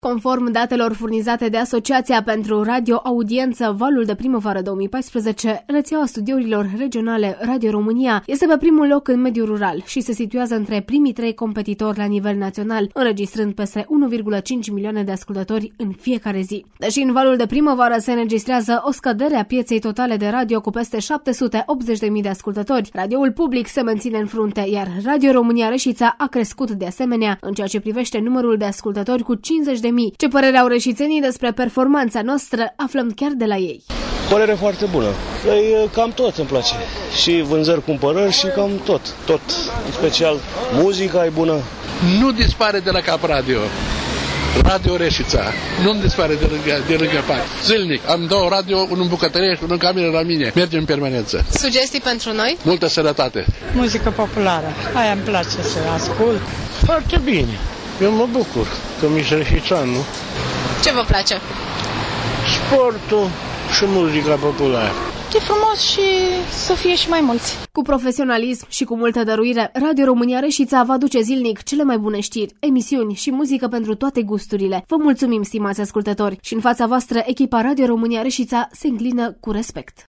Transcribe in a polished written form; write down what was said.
Conform datelor furnizate de Asociația pentru Radio Audiență Valul de Primăvară 2014, rețeaua studiourilor regionale Radio România este pe primul loc în mediul rural și se situează între primii 3 competitori la nivel național, înregistrând peste 1,5 milioane de ascultători în fiecare zi. Deși în Valul de Primăvară se înregistrează o scădere a pieței totale de radio cu peste 780.000 de ascultători, radioul public se menține în frunte, iar Radio România Reșița a crescut de asemenea în ceea ce privește numărul de ascultători cu 50.000. Ce părere au reșițenii despre performanța noastră, aflăm chiar de la ei. Părere foarte bună. Cam tot îmi place. Și vânzări, cumpărări și cam tot. În special muzica e bună. Nu dispare de la Cap Radio. Radio Reșița. Nu-mi dispare de lângă PAC. Zilnic. Am 2 radio, unul în bucătărie și unul în cameră la mine. Mergem în permanență. Sugestii pentru noi? Multă sănătate. Muzică populară. Aia îmi place să ascult. Foarte bine. Eu mă bucur că mi-și reșițan, nu? Ce vă place? Sportul și muzica populară. E frumos și să fie și mai mulți. Cu profesionalism și cu multă dăruire, Radio România Reșița va duce zilnic cele mai bune știri, emisiuni și muzică pentru toate gusturile. Vă mulțumim, stimați ascultători, și în fața voastră, echipa Radio România Reșița se înclină cu respect.